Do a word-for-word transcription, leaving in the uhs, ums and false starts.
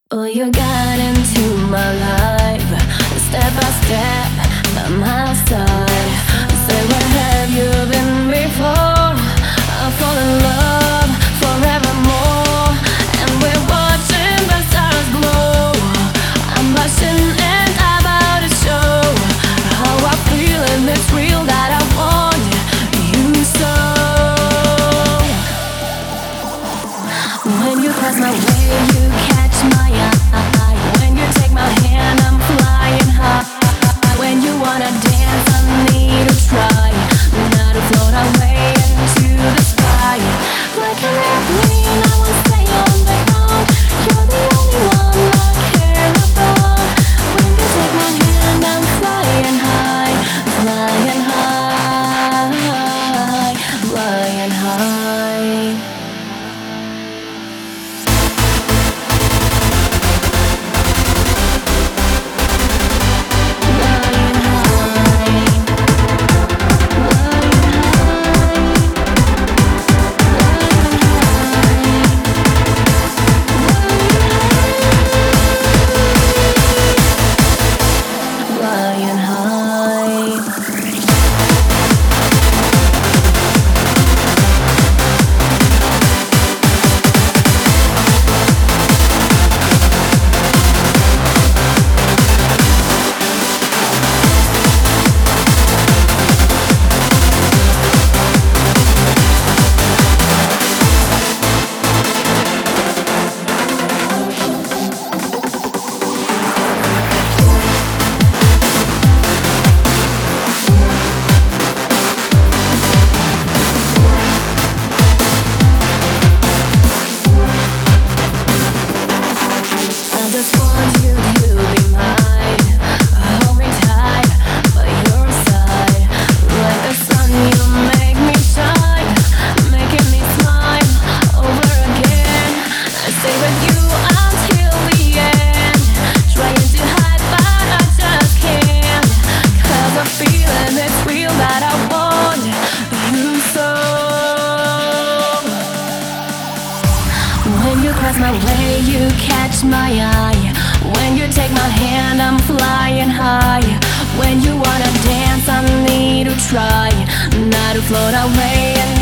Oh, you got into my life, step by step, by my side. Say, where have you been before? I fall in love forevermore, and we're watching the stars glow. I'm blushing and I'm about to show how I feel, and it's real that I want you so. When you cross my way, you catch my eye. When you take my hand, I'm flying high. When you wanna dance, I need to try not to float away into the sky. Like an airplane, I won't stay on the ground. You're the only one I care about. When you take my hand, I'm flying high, flying high, flying high. I just want you to be mine. Hold me tight by your side. Like the sun, you make me shine, making me smile over again. I stay with you until the end, trying to hide but I just can't. Cause I'm feeling it's real that I want you so. When you cross my way, you catch my eye. When you take my hand, I'm flying high. When you wanna dance, I need to try not to float away. And